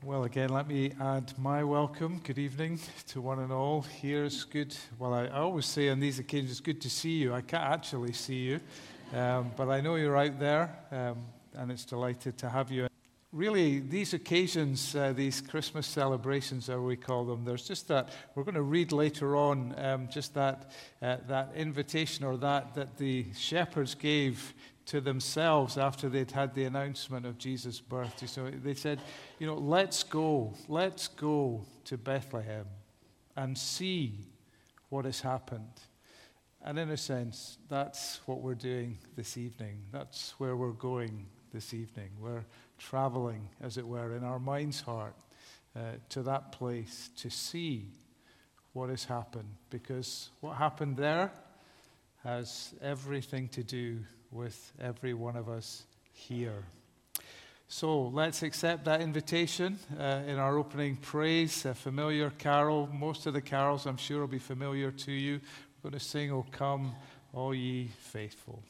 Well, again, let me add my welcome. Good evening to one and all. Here it's good. Well, I always say on these occasions, it's good to see you. I can't actually see you, but I know you're out there, and it's delighted to have you. Really, these occasions, these Christmas celebrations, as we call them, there's just that, we're going to read later on, just that invitation or that the shepherds gave to themselves after they'd had the announcement of Jesus' birth. So they said, let's go to Bethlehem and see what has happened. And in a sense, that's what we're doing this evening. That's where we're going this evening. We're traveling, as it were, in our mind's heart to that place to see what has happened. Because what happened there has everything to do with every one of us here. So let's accept that invitation in our opening praise, a familiar carol. Most of the carols, I'm sure, will be familiar to you. We're going to sing, "O Come, All Ye Faithful."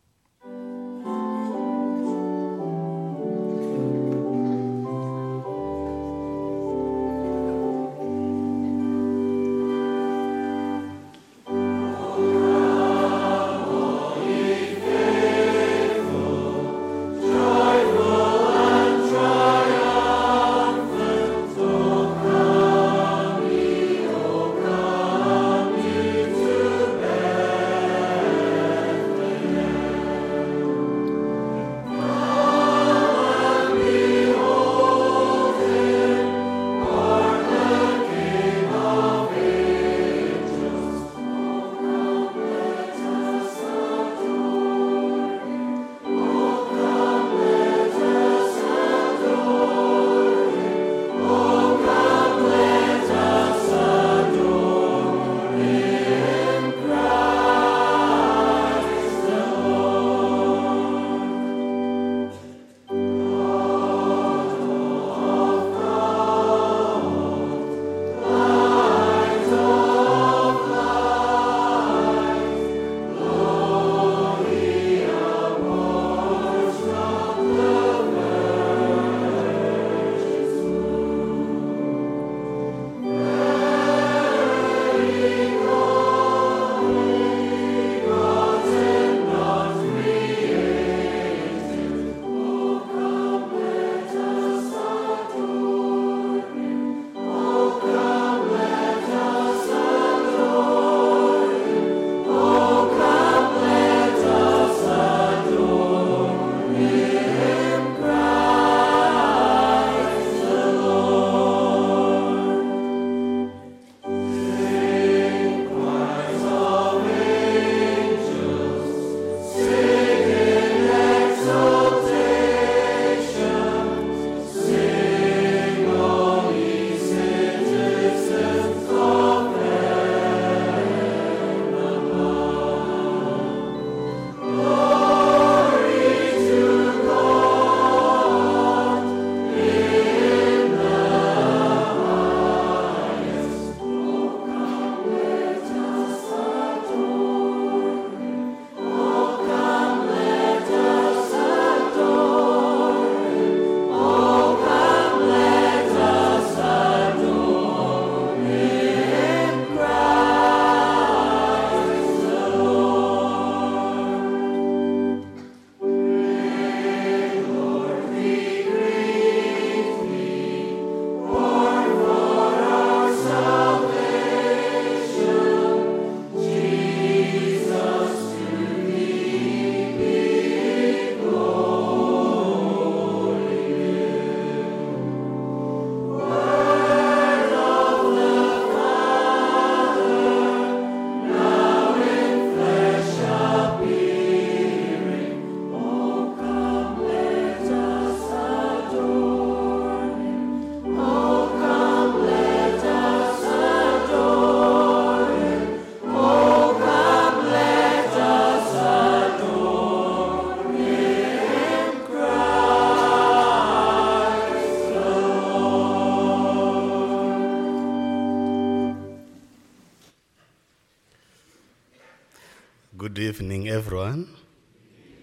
Good evening, everyone.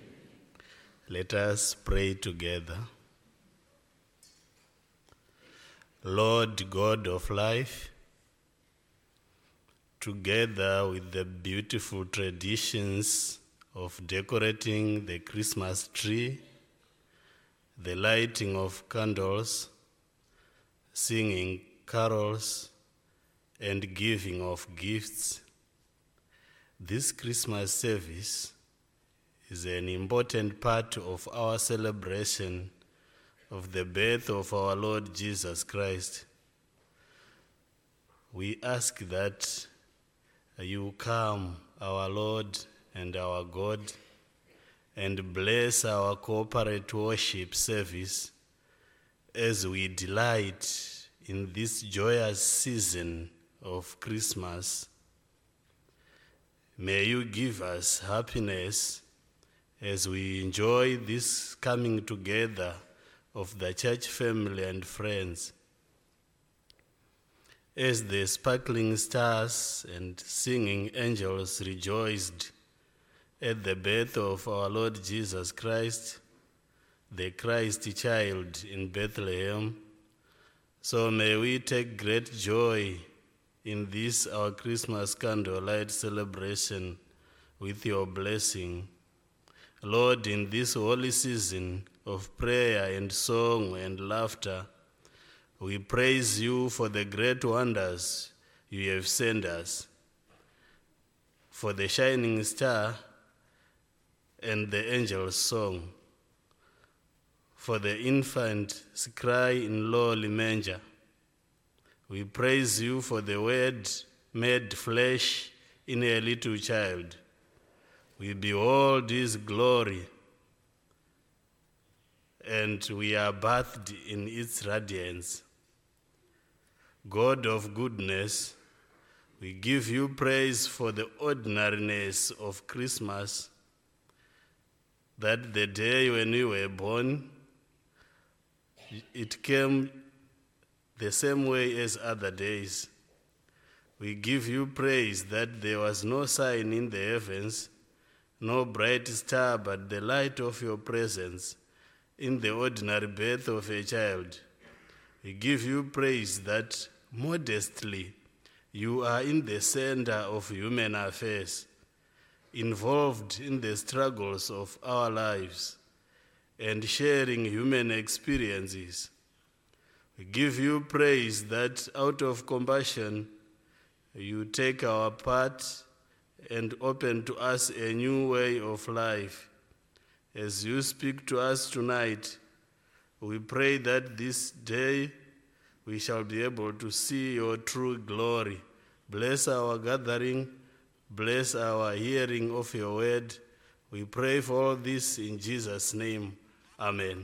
Let us pray together. Lord God of life, together with the beautiful traditions of decorating the Christmas tree, the lighting of candles, singing carols, and giving of gifts, this Christmas service is an important part of our celebration of the birth of our Lord Jesus Christ. We ask that you come, our Lord and our God, and bless our corporate worship service as we delight in this joyous season of Christmas. May you give us happiness as we enjoy this coming together of the church family and friends. As the sparkling stars and singing angels rejoiced at the birth of our Lord Jesus Christ, the Christ child in Bethlehem, so may we take great joy in this our Christmas candlelight celebration with your blessing. Lord, in this holy season of prayer and song and laughter, we praise you for the great wonders you have sent us, for the shining star and the angel's song, for the infant's cry in lowly manger. We praise you for the Word made flesh in a little child. We behold his glory, and we are bathed in its radiance. God of goodness, we give you praise for the ordinariness of Christmas, that the day when you were born, it came the same way as other days. We give you praise that there was no sign in the heavens, no bright star, but the light of your presence in the ordinary birth of a child. We give you praise that modestly you are in the center of human affairs, involved in the struggles of our lives and sharing human experiences. We give you praise that out of compassion you take our part and open to us a new way of life. As you speak to us tonight, we pray that this day we shall be able to see your true glory. Bless our gathering, bless our hearing of your word. We pray for all this in Jesus' name. Amen.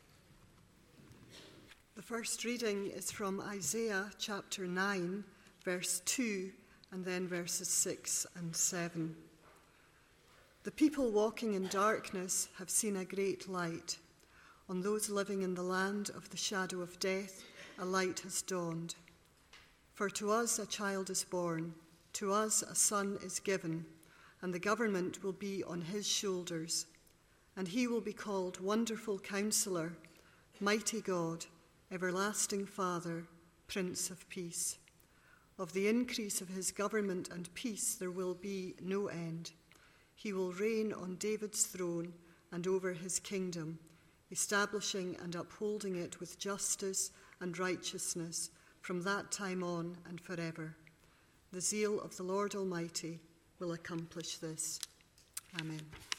The first reading is from Isaiah chapter 9, verse 2, and then verses 6 and 7. The people walking in darkness have seen a great light. On those living in the land of the shadow of death, a light has dawned. For to us a child is born, to us a son is given, and the government will be on his shoulders. And he will be called Wonderful Counselor, Mighty God, Everlasting Father, Prince of Peace. Of the increase of his government and peace there will be no end. He will reign on David's throne and over his kingdom, establishing and upholding it with justice and righteousness from that time on and forever. The zeal of the Lord Almighty will accomplish this. Amen.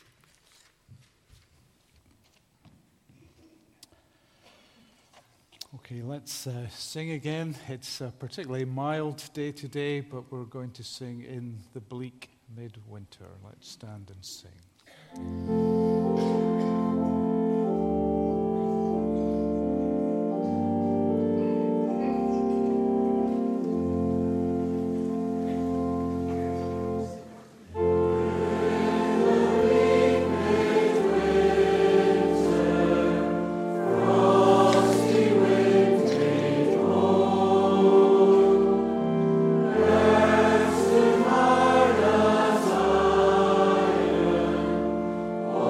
Okay, let's sing again. It's a particularly mild day today, but we're going to sing in the bleak midwinter. Let's stand and sing. Oh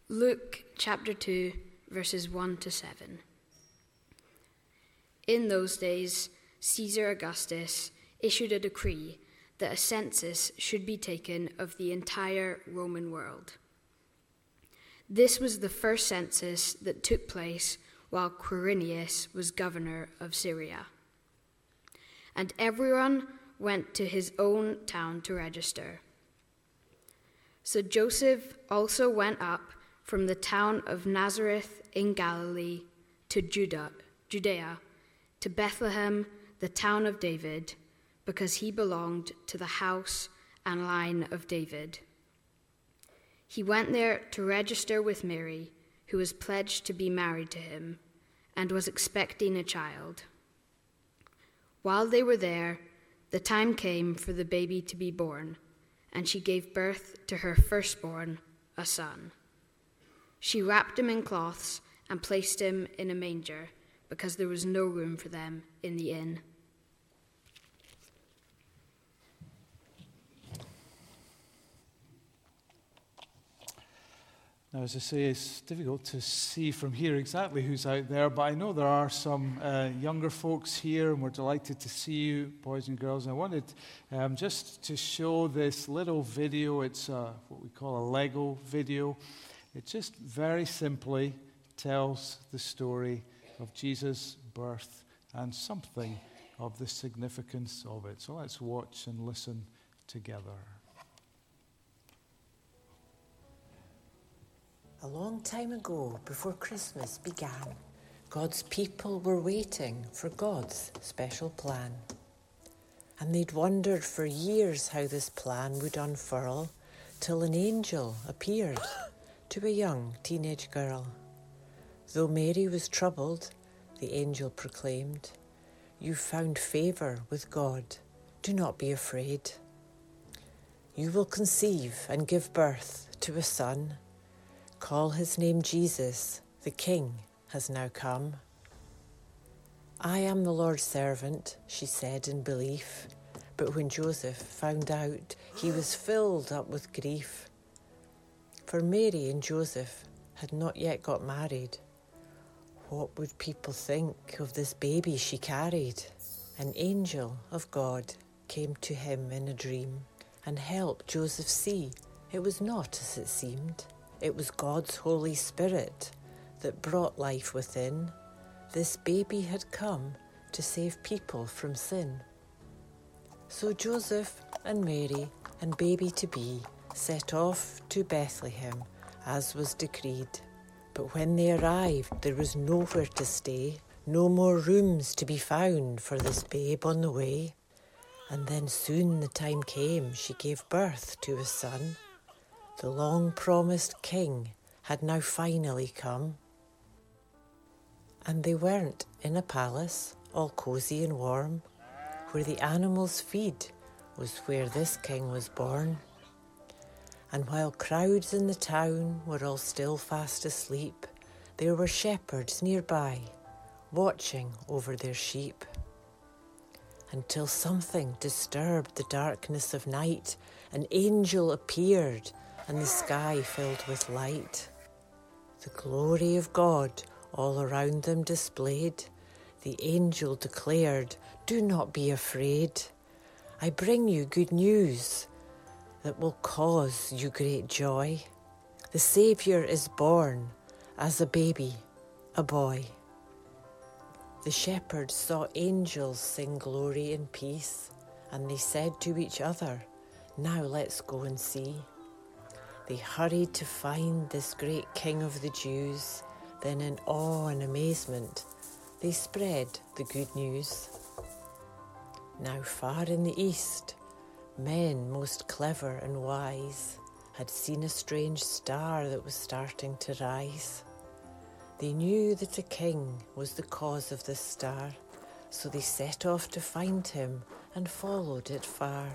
Luke chapter 2, verses 1 to 7. In those days, Caesar Augustus issued a decree that a census should be taken of the entire Roman world. This was the first census that took place while Quirinius was governor of Syria. And everyone went to his own town to register. So Joseph also went up from the town of Nazareth in Galilee to Judea, to Bethlehem, the town of David, because he belonged to the house and line of David. He went there to register with Mary, who was pledged to be married to him, and was expecting a child. While they were there, the time came for the baby to be born, and she gave birth to her firstborn, a son. She wrapped him in cloths and placed him in a manger, because there was no room for them in the inn. Now, as I say, it's difficult to see from here exactly who's out there, but I know there are some younger folks here, and we're delighted to see you, boys and girls. And I wanted just to show this little video. It's what we call a Lego video. It just very simply tells the story of Jesus' birth and something of the significance of it. So let's watch and listen together. A long time ago, before Christmas began, God's people were waiting for God's special plan. And they'd wondered for years how this plan would unfurl, till an angel appeared to a young teenage girl. Though Mary was troubled, the angel proclaimed, "You've found favour with God. Do not be afraid. You will conceive and give birth to a son. Call his name Jesus, the King has now come." "I am the Lord's servant," she said in belief. But when Joseph found out, he was filled up with grief. For Mary and Joseph had not yet got married. What would people think of this baby she carried? An angel of God came to him in a dream and helped Joseph see it was not as it seemed. It was God's Holy Spirit that brought life within. This baby had come to save people from sin. So Joseph and Mary and baby-to-be set off to Bethlehem as was decreed. But when they arrived, there was nowhere to stay, no more rooms to be found for this babe on the way. And then soon the time came she gave birth to a son. The long-promised king had now finally come. And they weren't in a palace, all cosy and warm. Where the animals feed was where this king was born. And while crowds in the town were all still fast asleep, there were shepherds nearby, watching over their sheep. Until something disturbed the darkness of night, an angel appeared, and the sky filled with light. The glory of God all around them displayed. The angel declared, "Do not be afraid. I bring you good news that will cause you great joy. The Saviour is born as a baby, a boy." The shepherds saw angels sing glory and peace, and they said to each other, "Now let's go and see." They hurried to find this great King of the Jews. Then in awe and amazement, they spread the good news. Now far in the east, men most clever and wise had seen a strange star that was starting to rise. They knew that a king was the cause of this star, so they set off to find him and followed it far,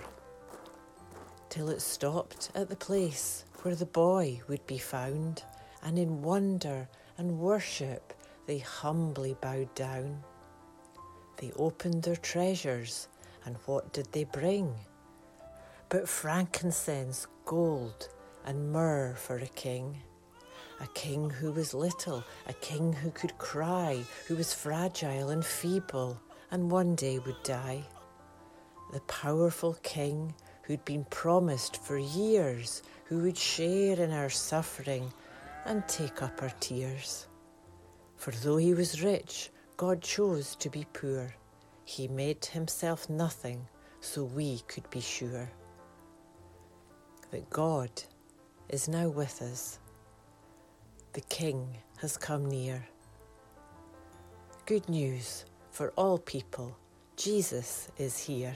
till it stopped at the place where the boy would be found, and in wonder and worship they humbly bowed down. They opened their treasures, and what did they bring? But frankincense, gold, and myrrh for a king. A king who was little, a king who could cry, who was fragile and feeble, and one day would die. The powerful king who'd been promised for years, who would share in our suffering and take up our tears. For though he was rich, God chose to be poor. He made himself nothing so we could be sure that God is now with us. The King has come near. Good news for all people, Jesus is here.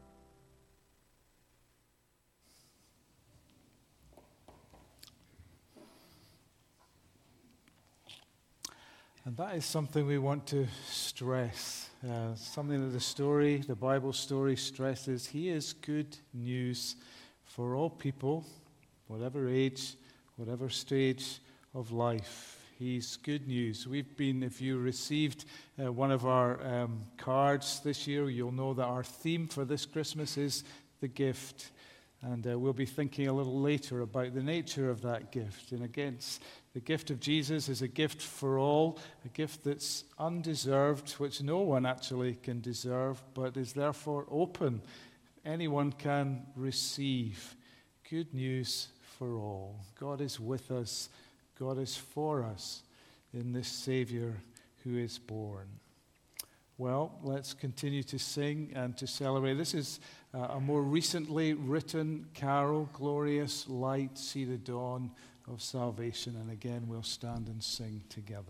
And that is something we want to stress. Something that the Bible story stresses. He is good news for all people, whatever age, whatever stage of life. He's good news. If you received one of our cards this year, you'll know that our theme for this Christmas is the gift. And we'll be thinking a little later about the nature of that gift. And again, the gift of Jesus is a gift for all, a gift that's undeserved, which no one actually can deserve, but is therefore open. Anyone can receive. Good news for all. God is with us. God is for us in this Savior who is born. Well, let's continue to sing and to celebrate. This is a more recently written carol, Glorious Light, See the Dawn of Salvation. And again, we'll stand and sing together.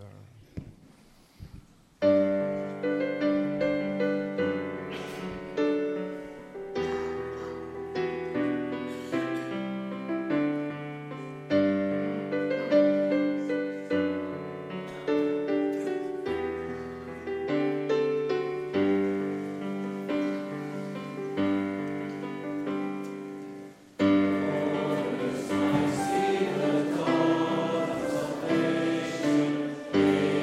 See the dawn of salvation.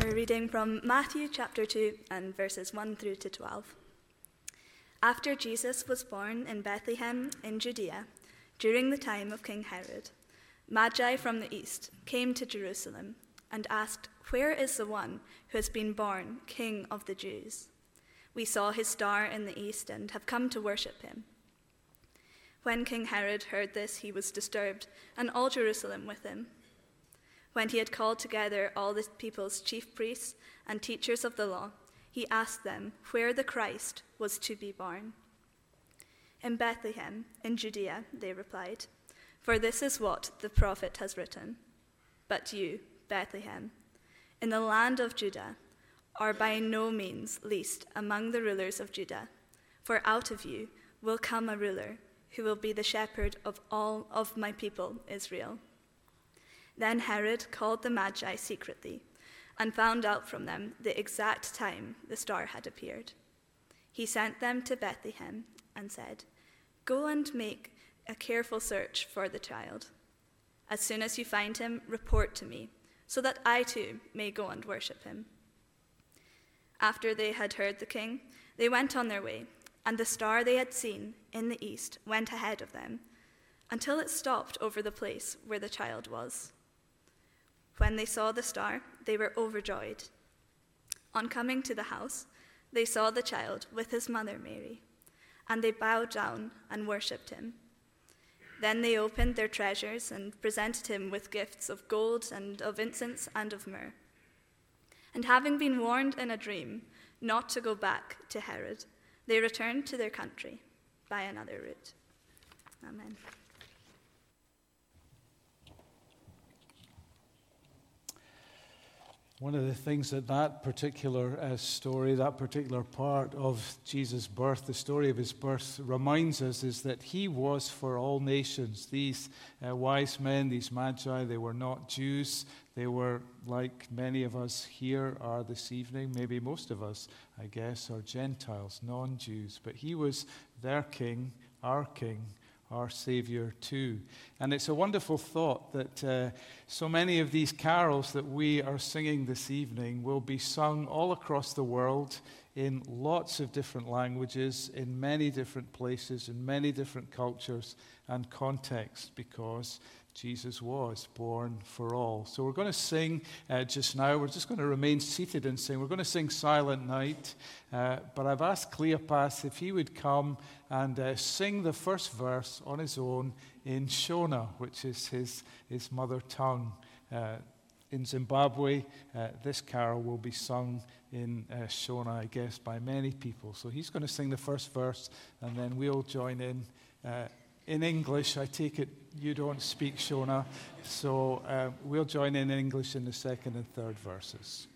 We're reading from Matthew chapter 2 and verses 1 through to 12. After Jesus was born in Bethlehem in Judea, during the time of King Herod, Magi from the east came to Jerusalem and asked, "Where is the one who has been born King of the Jews? We saw his star in the east and have come to worship him." When King Herod heard this, he was disturbed, and all Jerusalem with him. When he had called together all the people's chief priests and teachers of the law, he asked them where the Christ was to be born. "In Bethlehem, in Judea," they replied, "for this is what the prophet has written. But you, Bethlehem, in the land of Judah, are by no means least among the rulers of Judah, for out of you will come a ruler who will be the shepherd of all of my people Israel." Then Herod called the Magi secretly and found out from them the exact time the star had appeared. He sent them to Bethlehem and said, "Go and make a careful search for the child. As soon as you find him, report to me, so that I too may go and worship him." After they had heard the king, they went on their way, and the star they had seen in the east went ahead of them, until it stopped over the place where the child was. When they saw the star, they were overjoyed. On coming to the house, they saw the child with his mother Mary, and they bowed down and worshipped him. Then they opened their treasures and presented him with gifts of gold and of incense and of myrrh. And having been warned in a dream not to go back to Herod, they returned to their country by another route. Amen. One of the things that particular story, that particular part of Jesus' birth, the story of his birth, reminds us is that he was for all nations. These wise men, these magi, they were not Jews. They were like many of us here are this evening. Maybe most of us, I guess, are Gentiles, non-Jews. But he was their king, our Savior too. And it's a wonderful thought that so many of these carols that we are singing this evening will be sung all across the world in lots of different languages, in many different places, in many different cultures and contexts, because Jesus was born for all. So we're going to sing just now. We're just going to remain seated and sing. We're going to sing Silent Night. But I've asked Cleopas if he would come and sing the first verse on his own in Shona, which is his mother tongue. In Zimbabwe, this carol will be sung in Shona, I guess, by many people. So he's going to sing the first verse, and then we'll join in English. I take it you don't speak Shona, so we'll join in English in the second and third verses.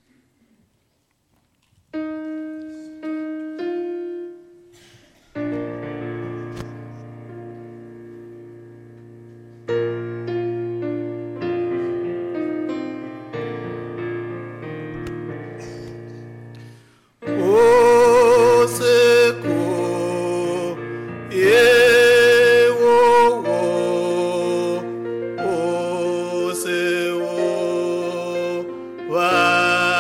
Wow.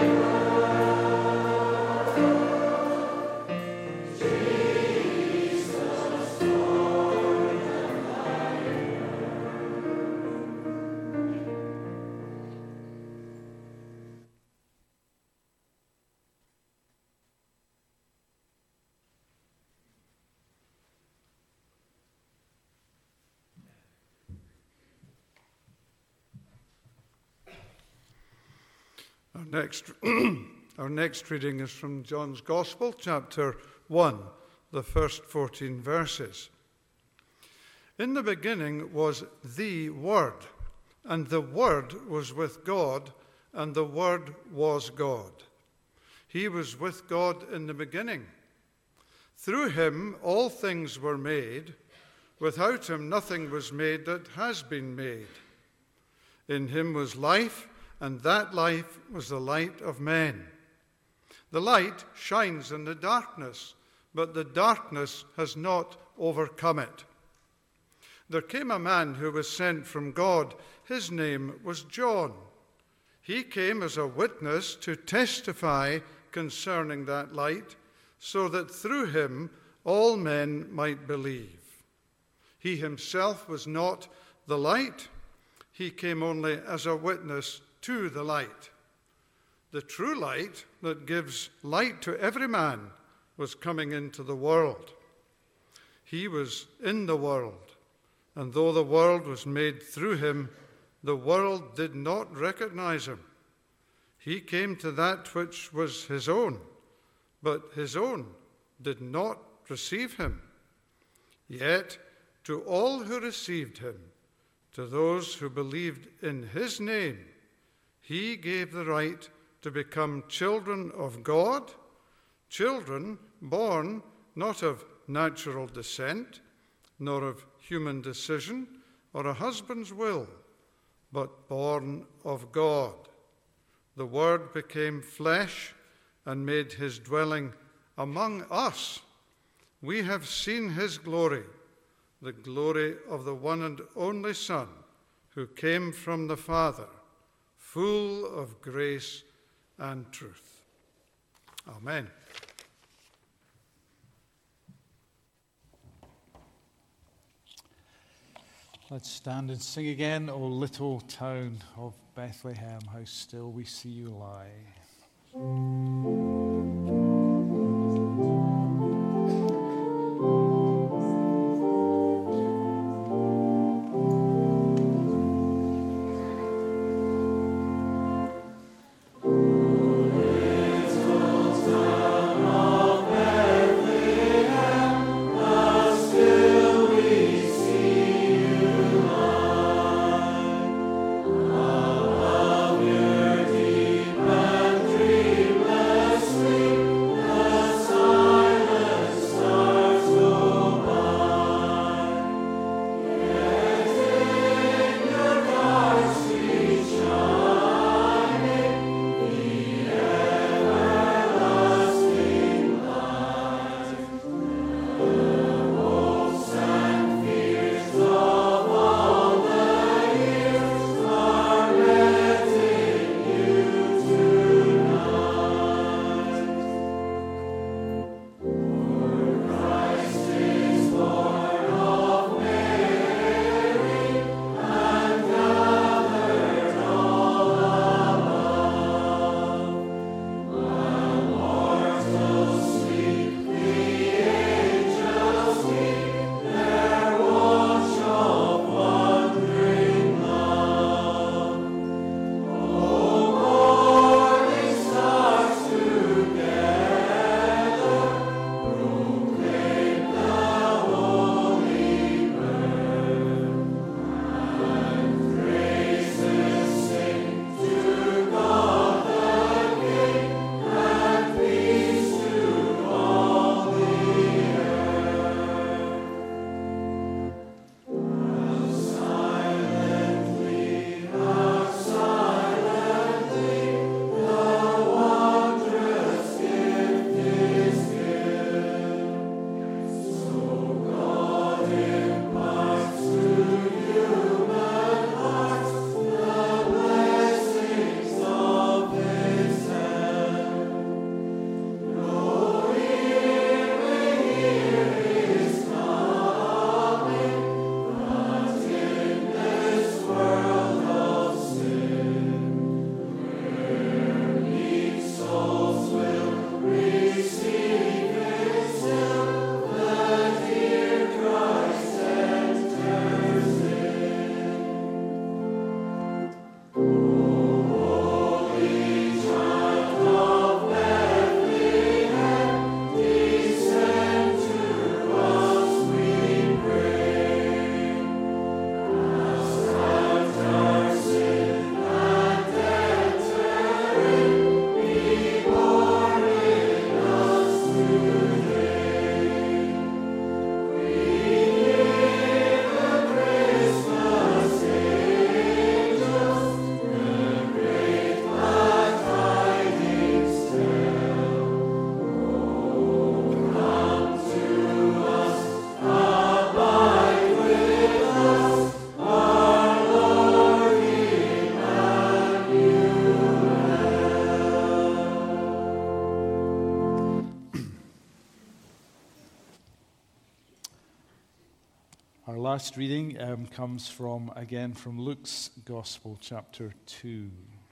Our next reading is from John's Gospel, chapter 1, the first 14 verses. In the beginning was the Word, and the Word was with God, and the Word was God. He was with God in the beginning. Through him all things were made. Without him nothing was made that has been made. In him was life, and that life was the light of men. The light shines in the darkness, but the darkness has not overcome it. There came a man who was sent from God. His name was John. He came as a witness to testify concerning that light, so that through him all men might believe. He himself was not the light. He came only as a witness to the light. The true light that gives light to every man was coming into the world. He was in the world, and though the world was made through him, the world did not recognize him. He came to that which was his own, but his own did not receive him. Yet to all who received him, to those who believed in his name, he gave the right to become children of God, children born not of natural descent, nor of human decision or a husband's will, but born of God. The Word became flesh and made his dwelling among us. We have seen his glory, the glory of the one and only Son, who came from the Father, full of grace and truth. Amen. Let's stand and sing again, O little town of Bethlehem, how still we see you lie. Bless last reading comes from Luke's Gospel, chapter 2.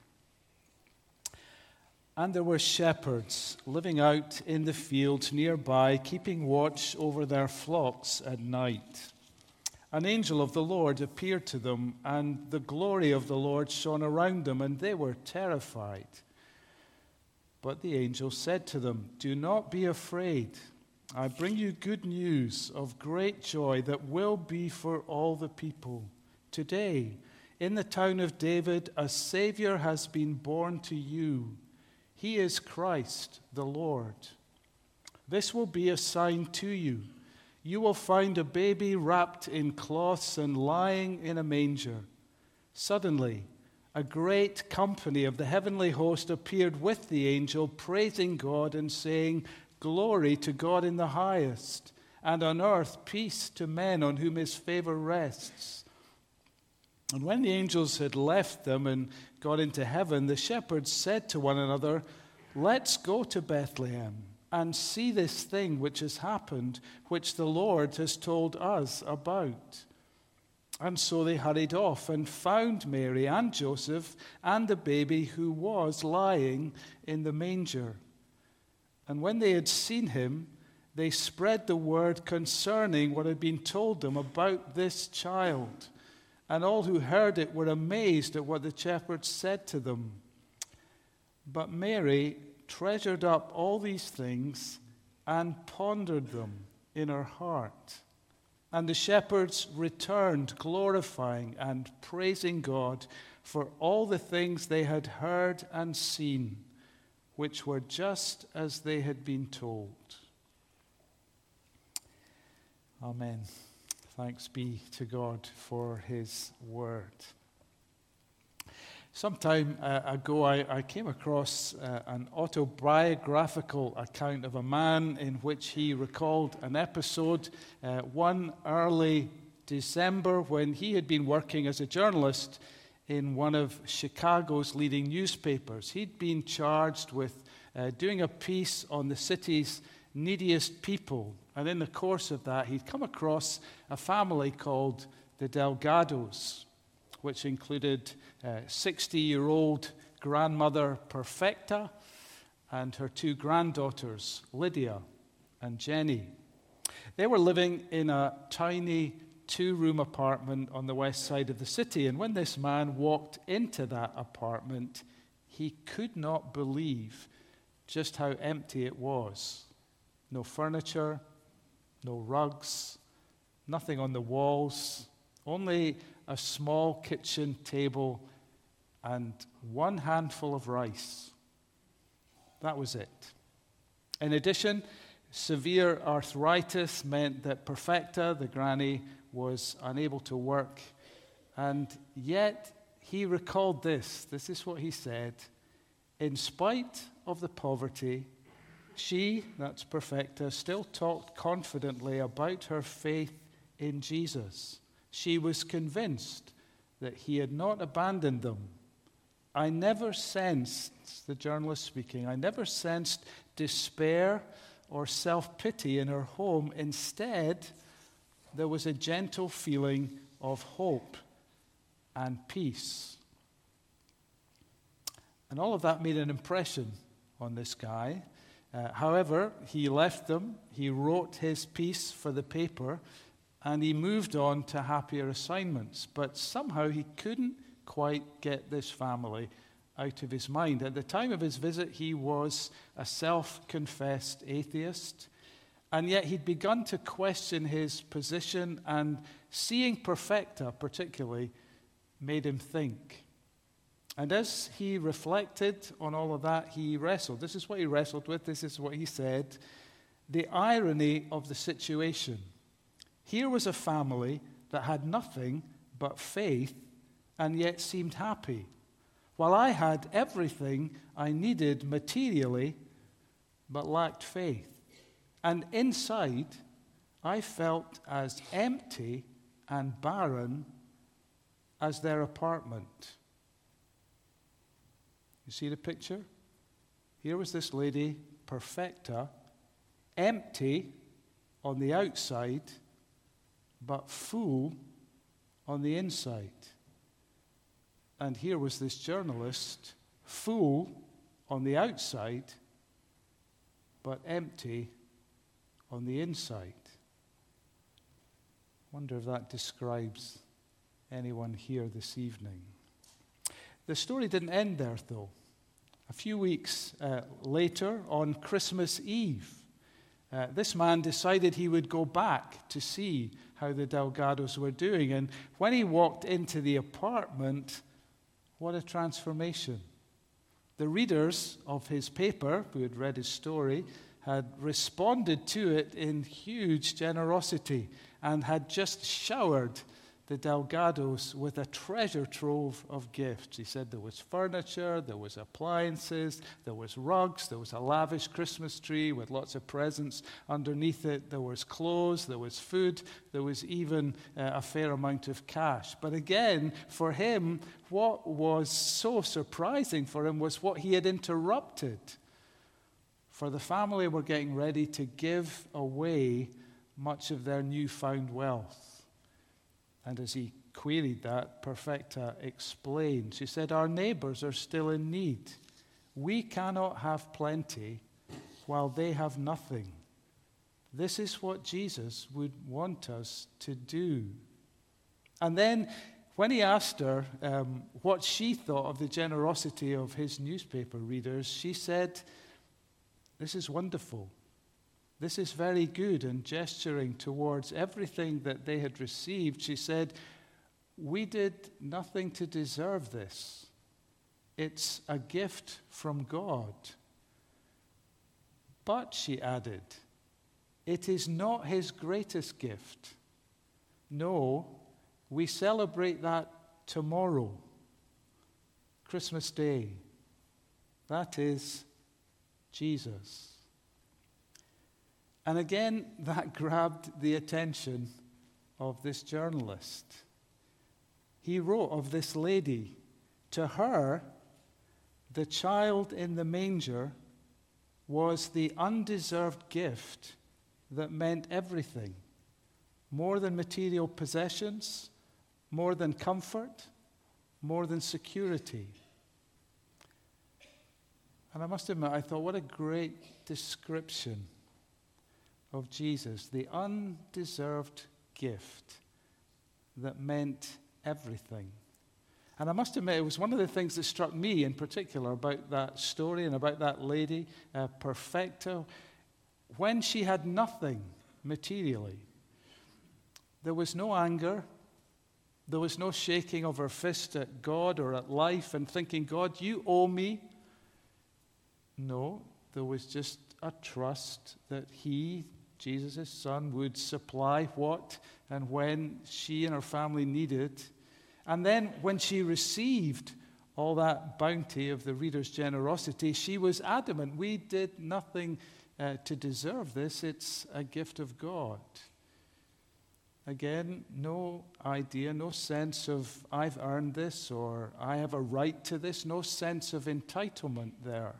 And there were shepherds living out in the fields nearby, keeping watch over their flocks at night. An angel of the Lord appeared to them, and the glory of the Lord shone around them, and they were terrified. But the angel said to them, "Do not be afraid. I bring you good news of great joy that will be for all the people. Today, in the town of David, a Savior has been born to you. He is Christ the Lord. This will be a sign to you. You will find a baby wrapped in cloths and lying in a manger." Suddenly, a great company of the heavenly host appeared with the angel, praising God and saying, "Glory to God in the highest, and on earth peace to men on whom his favor rests." And when the angels had left them and got into heaven, the shepherds said to one another, "Let's go to Bethlehem and see this thing which has happened, which the Lord has told us about." And so they hurried off and found Mary and Joseph and the baby who was lying in the manger. And when they had seen him, they spread the word concerning what had been told them about this child. And all who heard it were amazed at what the shepherds said to them. But Mary treasured up all these things and pondered them in her heart. And the shepherds returned, glorifying and praising God for all the things they had heard and seen, which were just as they had been told. Amen. Thanks be to God for his word. Some time ago, I came across an autobiographical account of a man in which he recalled an episode one early December when he had been working as a journalist in one of Chicago's leading newspapers. He'd been charged with doing a piece on the city's neediest people. And in the course of that, he'd come across a family called the Delgados, which included 60-year-old grandmother Perfecta and her two granddaughters, Lydia and Jenny. They were living in a tiny two-room apartment on the west side of the city, and when this man walked into that apartment, he could not believe just how empty it was. No furniture, no rugs, nothing on the walls, only a small kitchen table and one handful of rice. That was it. In addition, severe arthritis meant that Perfecta, the granny, was unable to work. And yet, he recalled this. This is what he said. In spite of the poverty, she, that's Perfecta, still talked confidently about her faith in Jesus. She was convinced that he had not abandoned them. I never sensed, the journalist speaking, I never sensed despair or self-pity in her home. Instead, there was a gentle feeling of hope and peace. And all of that made an impression on this guy. However, he left them, he wrote his piece for the paper, and he moved on to happier assignments. But somehow he couldn't quite get this family out of his mind. At the time of his visit, he was a self-confessed atheist, and yet he'd begun to question his position, and seeing Perfecta particularly made him think. And as he reflected on all of that, he wrestled. This is what he wrestled with. This is what he said. The irony of the situation. Here was a family that had nothing but faith and yet seemed happy, while I had everything I needed materially but lacked faith. And inside, I felt as empty and barren as their apartment. You see the picture? Here was this lady, Perfecta, empty on the outside, but full on the inside. And here was this journalist, full on the outside, but empty on the inside. Wonder if that describes anyone here this evening. The story didn't end there, though. A few weeks later, on Christmas Eve, this man decided he would go back to see how the Delgados were doing. And when he walked into the apartment, what a transformation. The readers of his paper, who had read his story, had responded to it in huge generosity and had just showered the Delgados with a treasure trove of gifts. He said there was furniture, there was appliances, there was rugs, there was a lavish Christmas tree with lots of presents underneath it, there was clothes, there was food, there was even a fair amount of cash. But again, for him, what was so surprising for him was what he had interrupted. For the family were getting ready to give away much of their newfound wealth. And as he queried that, Perfecta explained. She said, "Our neighbors are still in need. We cannot have plenty while they have nothing. This is what Jesus would want us to do." And then when he asked her what she thought of the generosity of his newspaper readers, she said, "This is wonderful. This is very good," and gesturing towards everything that they had received, she said, "We did nothing to deserve this. It's a gift from God." But, she added, it is not his greatest gift. No, we celebrate that tomorrow, Christmas Day. That is Jesus. And again, that grabbed the attention of this journalist. He wrote of this lady, to her, the child in the manger was the undeserved gift that meant everything, more than material possessions, more than comfort, more than security. And I must admit, I thought, what a great description of Jesus, the undeserved gift that meant everything. And I must admit, it was one of the things that struck me in particular about that story and about that lady, Perfecta, when she had nothing materially. There was no anger, there was no shaking of her fist at God or at life and thinking, "God, you owe me." No, there was just a trust that he, Jesus' son, would supply what and when she and her family needed. And then when she received all that bounty of the reader's generosity, she was adamant, "We did nothing to deserve this. It's a gift of God." Again, no idea, no sense of "I've earned this" or "I have a right to this," no sense of entitlement there.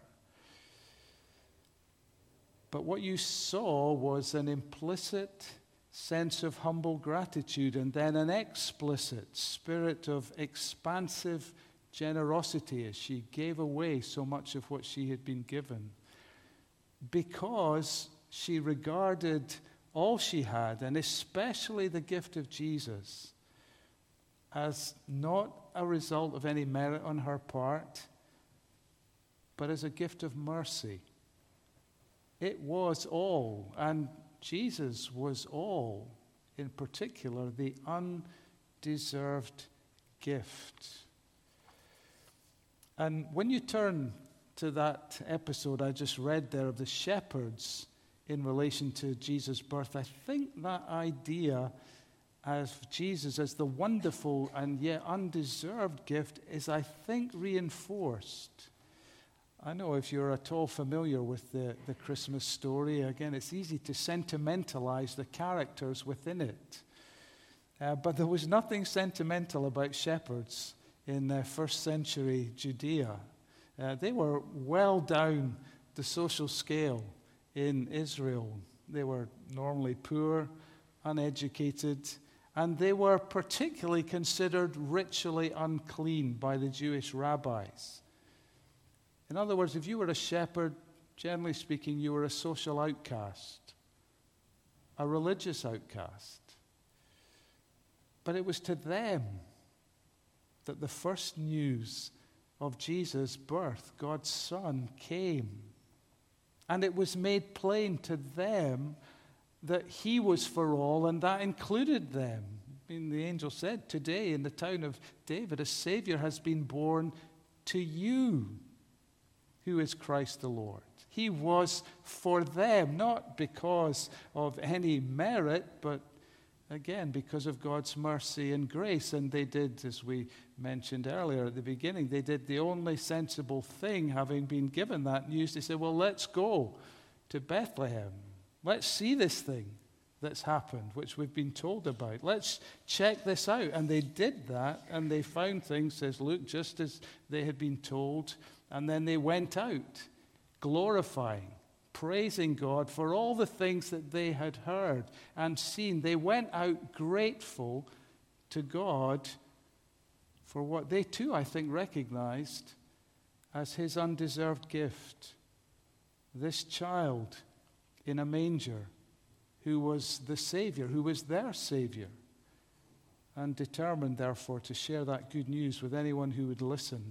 But what you saw was an implicit sense of humble gratitude and then an explicit spirit of expansive generosity as she gave away so much of what she had been given, because she regarded all she had, and especially the gift of Jesus, as not a result of any merit on her part, but as a gift of mercy. It was all, and Jesus was all, in particular, the undeserved gift. And when you turn to that episode I just read there of the shepherds in relation to Jesus' birth, I think that idea of Jesus as the wonderful and yet undeserved gift is, I think, reinforced. I know if you're at all familiar with the Christmas story, again, it's easy to sentimentalize the characters within it. But there was nothing sentimental about shepherds in first century Judea. They were well down the social scale in Israel. They were normally poor, uneducated, And they were particularly considered ritually unclean by the Jewish rabbis. In other words, if you were a shepherd, generally speaking, you were a social outcast, a religious outcast. But it was to them that the first news of Jesus' birth, God's Son, came. And it was made plain to them that he was for all, and that included them. I mean, the angel said, today in the town of David, a Savior has been born to you, who is Christ the Lord. He was for them, not because of any merit, but again, because of God's mercy and grace. And they did, as we mentioned earlier at the beginning, they did the only sensible thing, having been given that news. They said, well, let's go to Bethlehem. Let's see this thing that's happened, which we've been told about. Let's check this out. And they did that, and they found things, says Luke, just as they had been told. And then they went out, glorifying, praising God for all the things that they had heard and seen. They went out grateful to God for what they too, I think, recognized as his undeserved gift. This child in a manger who was the Savior, who was their Savior, and determined, therefore, to share that good news with anyone who would listen.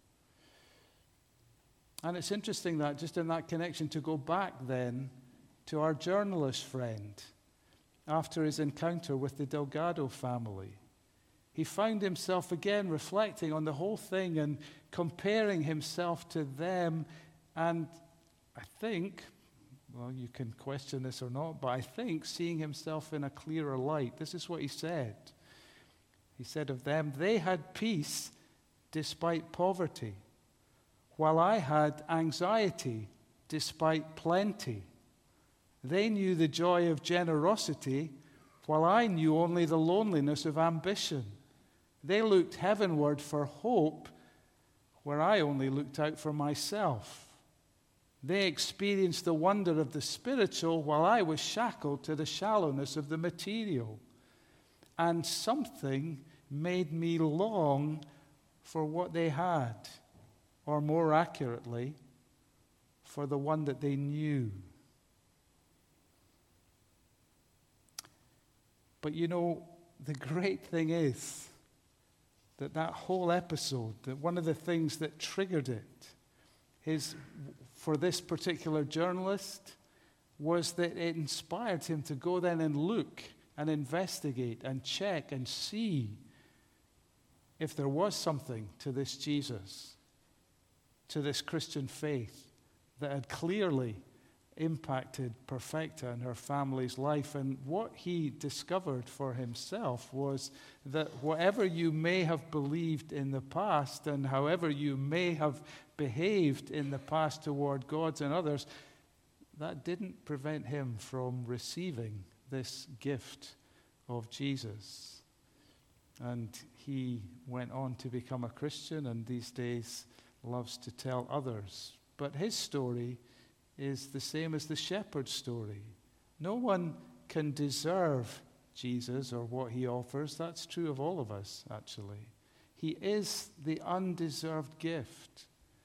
And it's interesting that, just in that connection, to go back then to our journalist friend after his encounter with the Delgado family. He found himself again reflecting on the whole thing and comparing himself to them, and I think, well, you can question this or not, but I think seeing himself in a clearer light. This is what he said. He said of them, they had peace despite poverty, while I had anxiety despite plenty. They knew the joy of generosity, while I knew only the loneliness of ambition. They looked heavenward for hope, where I only looked out for myself. They experienced the wonder of the spiritual, while I was shackled to the shallowness of the material. And something made me long for what they had, or more accurately, for the one that they knew. But you know, the great thing is that whole episode, that one of the things that triggered it is, for this particular journalist, was that it inspired him to go then and look and investigate and check and see if there was something to this Jesus, to this Christian faith that had clearly impacted Perfecta and her family's life. And what he discovered for himself was that whatever you may have believed in the past and however you may have behaved in the past toward God and others, that didn't prevent him from receiving this gift of Jesus. And he went on to become a Christian, and these days loves to tell others. But his story is the same as the shepherd's story. No one can deserve Jesus or what he offers. That's true of all of us, actually. He is the undeserved gift.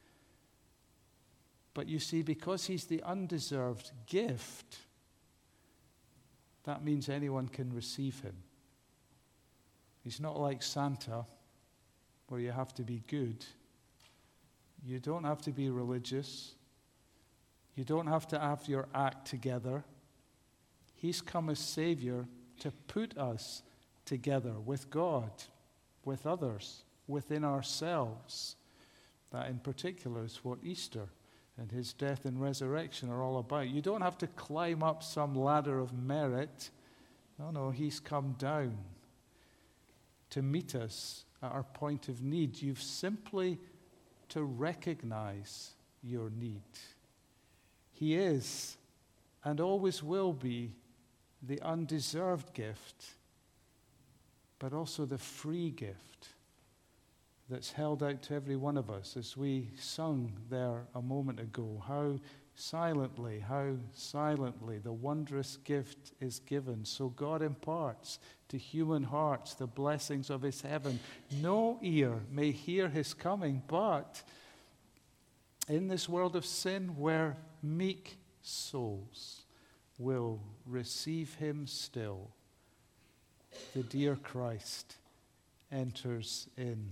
But you see, because he's the undeserved gift, that means anyone can receive him. He's not like Santa, where you have to be good. You don't have to be religious. You don't have to have your act together. He's come as Savior to put us together with God, with others, within ourselves. That in particular is what Easter and his death and resurrection are all about. You don't have to climb up some ladder of merit. No, he's come down to meet us at our point of need. You've simply to recognize your need. He is and always will be the undeserved gift, but also the free gift that's held out to every one of us, as we sung there a moment ago, how silently the wondrous gift is given. So God imparts to human hearts the blessings of his heaven. No ear may hear his coming, but in this world of sin where meek souls will receive him still, the dear Christ enters in.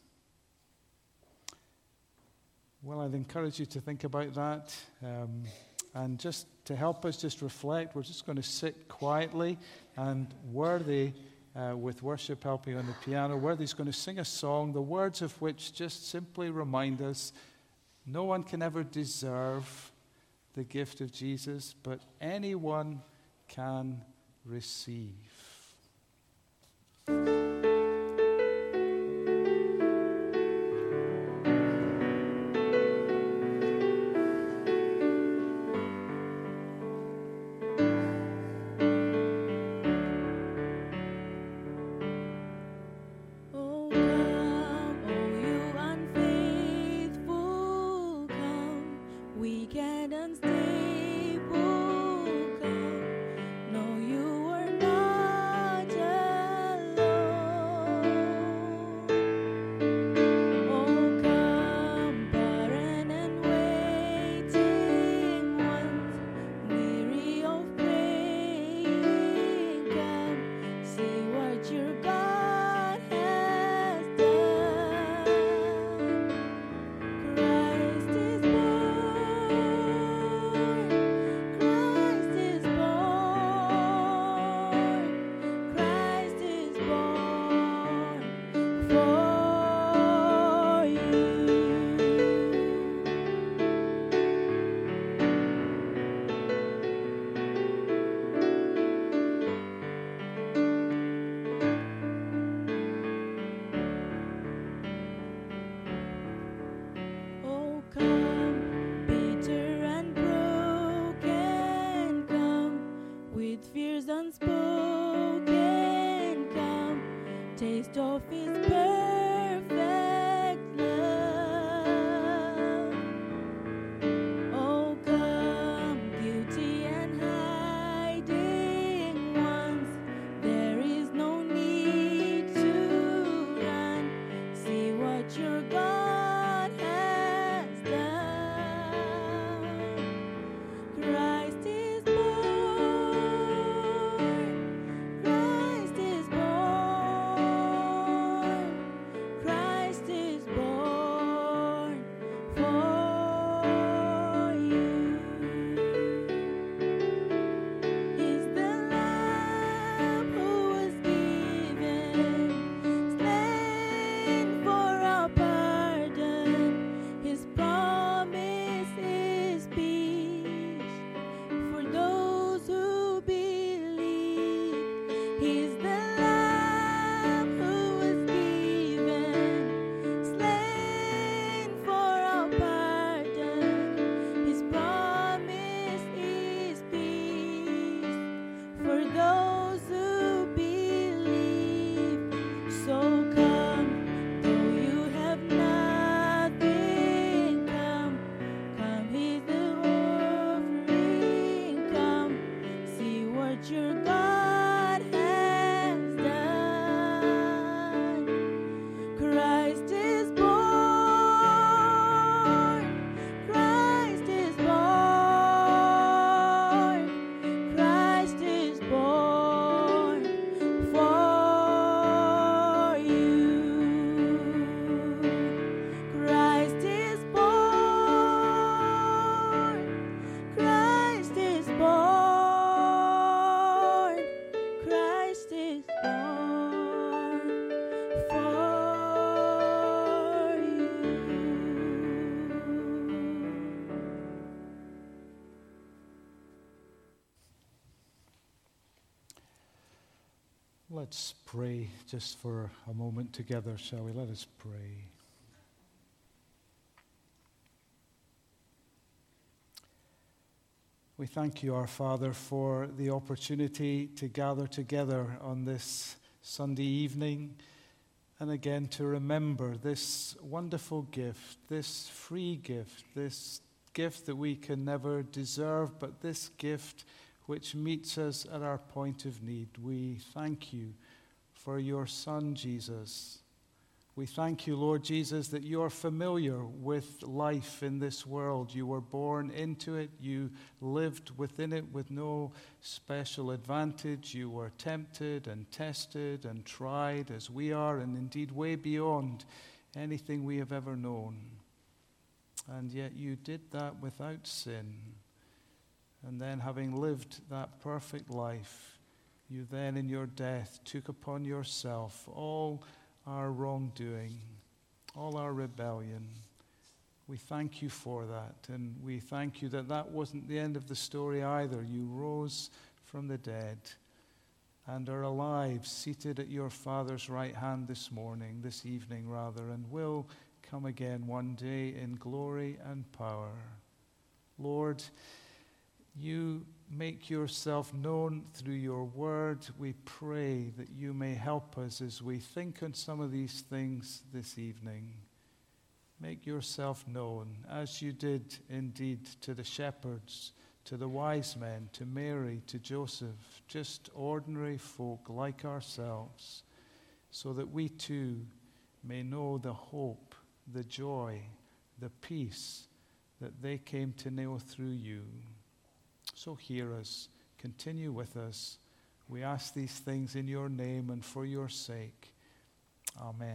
Well, I'd encourage you to think about that. And just to help us just reflect, we're just going to sit quietly, and Worthy, with worship helping on the piano, Worthy's going to sing a song, the words of which just simply remind us no one can ever deserve the gift of Jesus, but anyone can receive. Taste of his perfect love. Oh, come, guilty and hiding ones. There is no need to run. See what your God has done. Christ is born. Christ is born. Christ is born for you. He's the Lamb who was given, slain for our pardon. His promise is peace for those who believe. He's the Lamb who was given, slain for our pardon. His promise is peace for those who believe. So come, though you have nothing, come, he's the offering, come, see what your God has done. Christ is born. Christ is born. Christ is born for you. Christ is born. Christ is born. Christ is born for you. Let's pray just for a moment together, shall we? Let us pray. We thank you, our Father, for the opportunity to gather together on this Sunday evening and again to remember this wonderful gift, this free gift, this gift that we can never deserve, but this gift which meets us at our point of need. We thank you for your Son, Jesus. We thank you, Lord Jesus, that you're familiar with life in this world. You were born into it. You lived within it with no special advantage. You were tempted and tested and tried as we are, and indeed way beyond anything we have ever known. And yet you did that without sin. And then, having lived that perfect life, you then in your death took upon yourself all our wrongdoing, all our rebellion. We thank you for that, and we thank you that that wasn't the end of the story either. You rose from the dead and are alive, seated at your Father's right hand this evening, and will come again one day in glory and power. Lord, you make yourself known through your word. We pray that you may help us as we think on some of these things this evening. Make yourself known, as you did indeed to the shepherds, to the wise men, to Mary, to Joseph, just ordinary folk like ourselves, so that we too may know the hope, the joy, the peace that they came to know through you. So hear us, continue with us. We ask these things in your name and for your sake. Amen.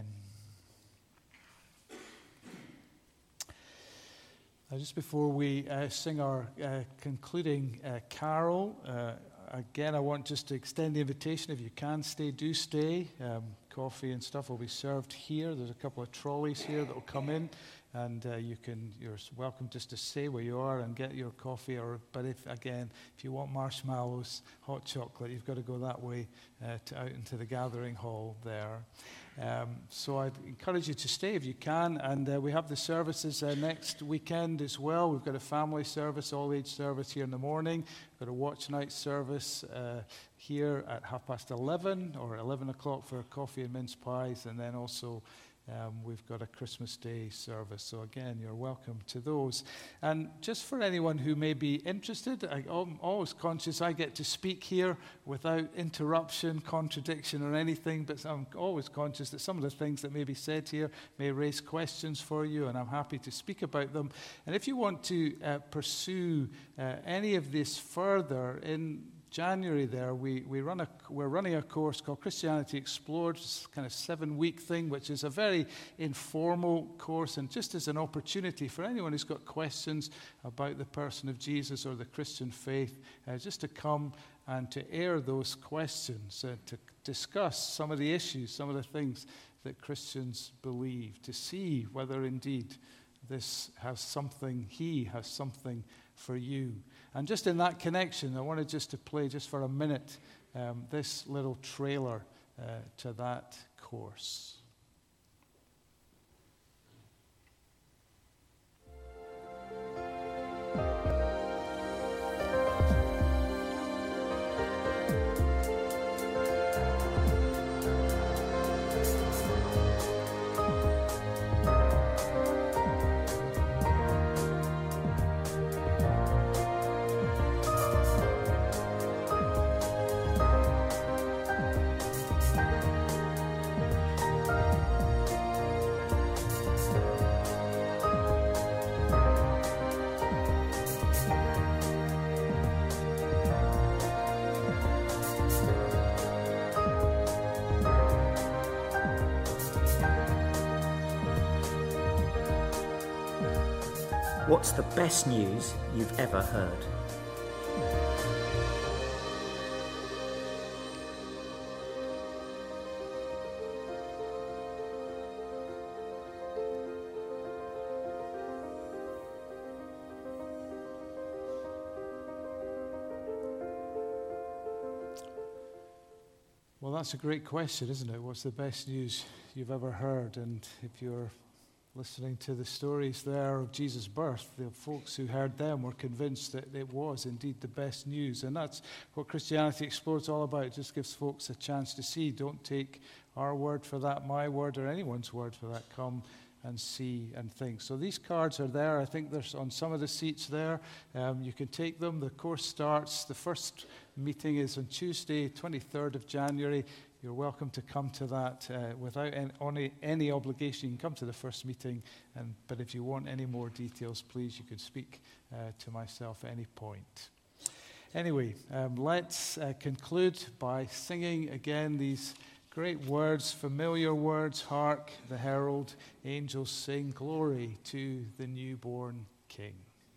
Just before we sing our concluding carol, again, I want just to extend the invitation. If you can stay, do stay. Coffee and stuff will be served here. There's a couple of trolleys here that will come in. And you're welcome just to stay where you are and get your coffee. But if you want marshmallows, hot chocolate, you've got to go that way out into the gathering hall there. So I'd encourage you to stay if you can. And we have the services next weekend as well. We've got a family service, all-age service here in the morning. We've got a watch night service here at 11:30 or 11 o'clock for coffee and mince pies, and then also we've got a Christmas Day service. So again, you're welcome to those. And just for anyone who may be interested, I'm always conscious I get to speak here without interruption, contradiction, or anything, but I'm always conscious that some of the things that may be said here may raise questions for you, and I'm happy to speak about them. And if you want to pursue any of this further, in January there, we're running a course called Christianity Explored. It's a kind of 7-week thing, which is a very informal course, and just as an opportunity for anyone who's got questions about the person of Jesus or the Christian faith, just to come and to air those questions, to discuss some of the issues, some of the things that Christians believe, to see whether indeed this has something, he has something for you. And just in that connection, I wanted just to play just for a minute this little trailer to that course. What's the best news you've ever heard? Well, that's a great question, isn't it? What's the best news you've ever heard? And if you're listening to the stories there of Jesus' birth, the folks who heard them were convinced that it was indeed the best news. And that's what Christianity Explored is all about. It just gives folks a chance to see. Don't take our word for that, my word, or anyone's word for that. Come and see and think. So these cards are there. I think there's on some of the seats there. You can take them. The course starts. The first meeting is on Tuesday, 23rd of January. You're welcome to come to that without any obligation. You can come to the first meeting, but if you want any more details, please, you can speak to myself at any point. Anyway, let's conclude by singing again these great words, familiar words. Hark, the herald angels sing, glory to the newborn King.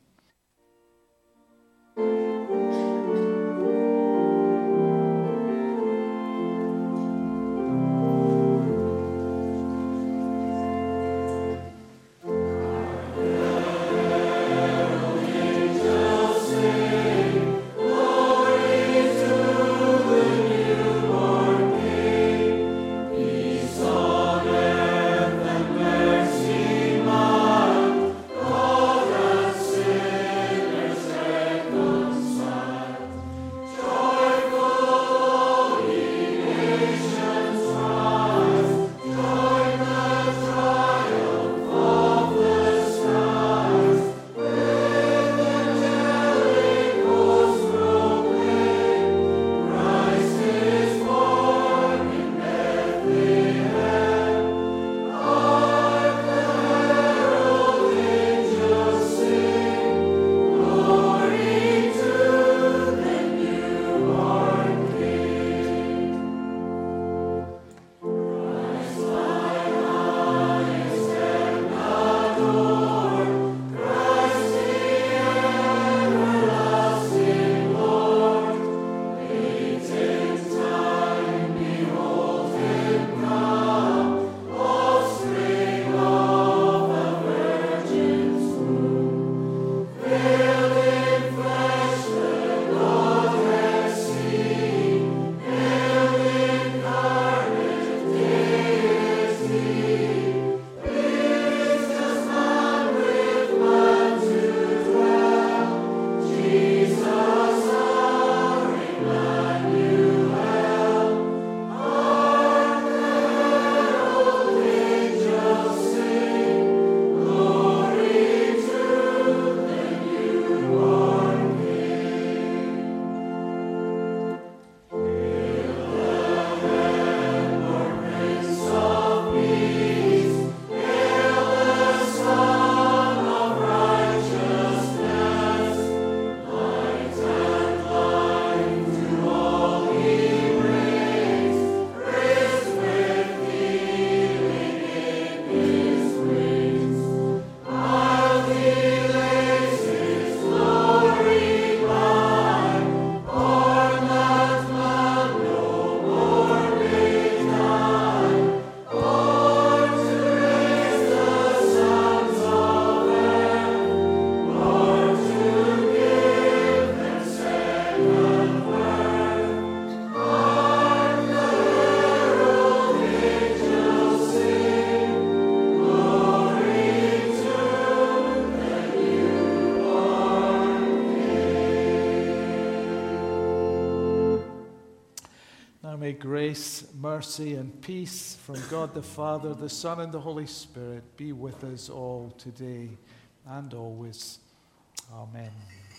May grace, mercy, and peace from God the Father, the Son, and the Holy Spirit be with us all today and always. Amen.